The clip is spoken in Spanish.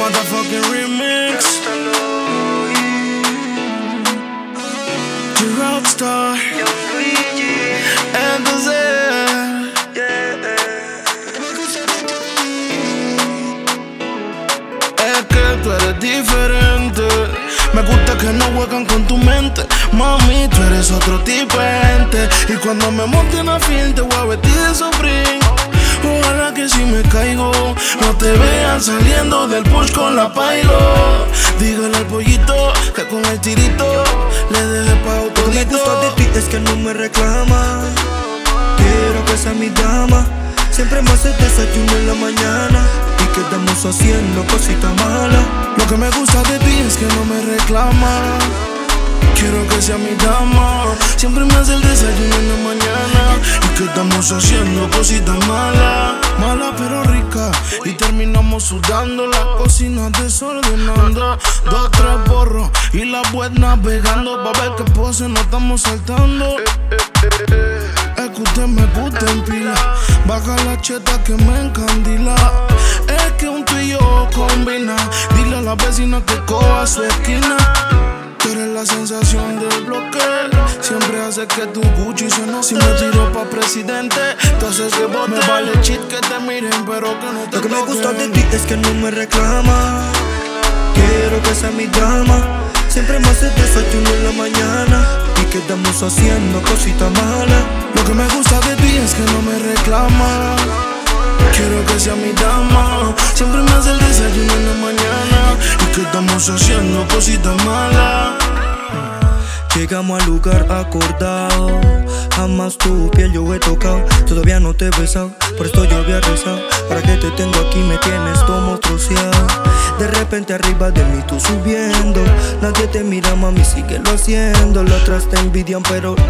motherfucking remix. The Rockstar. Entonces, es que tú eres diferente. Me gusta que no juegan con tu mente. Mami, tú eres otro tipo de gente. Y cuando me monte en la fiesta te voy a vestir de Supreme. Ojalá que si me caigo no te vean saliendo del push con la pailo. Dígale al pollito que con el tirito le deje pa' autodito. Lo que me gusta de ti es que no me reclama. Quiero que sea mi dama. Siempre me hace desayuno en la mañana y quedamos haciendo cositas malas. Lo que me gusta de ti es que no me reclama. Quiero que sea mi dama. Siempre me hace el desayuno en la mañana y que estamos haciendo cositas malas. Mala pero rica. Y terminamos sudando, la cocina desordenando. 2, 3 borros y la web navegando. Pa' ver qué pose nos estamos saltando. Es que usted me gusta en pila. Baja la cheta que me encandila. Es que un tú y yo combina. Dile a la vecina que coja su esquina. Tú eres la sensación del bloque. Siempre hace que tu Gucci se note. Si me tiro pa' presidente, tú haces que vote. Me vale cheat que te miren, pero que no te Lo que me toquen. gusta de ti es que no me reclama. Quiero que sea mi dama. Siempre me hace desayuno en la mañana y quedamos haciendo cositas malas. Lo que me gusta de ti es que no me reclama. Quiero que sea mi dama. Siempre me hace el desayuno en la mañana y que estamos haciendo cositas malas. Llegamos al lugar acordado. Jamás tu piel yo he tocado. Todavía no te he besado, por esto yo había rezado. Para que te tengo aquí me tienes todo monstruoseado. De repente arriba de mí tú subiendo. Nadie te mira, mami, síguelo haciendo. Las otras te envidian, pero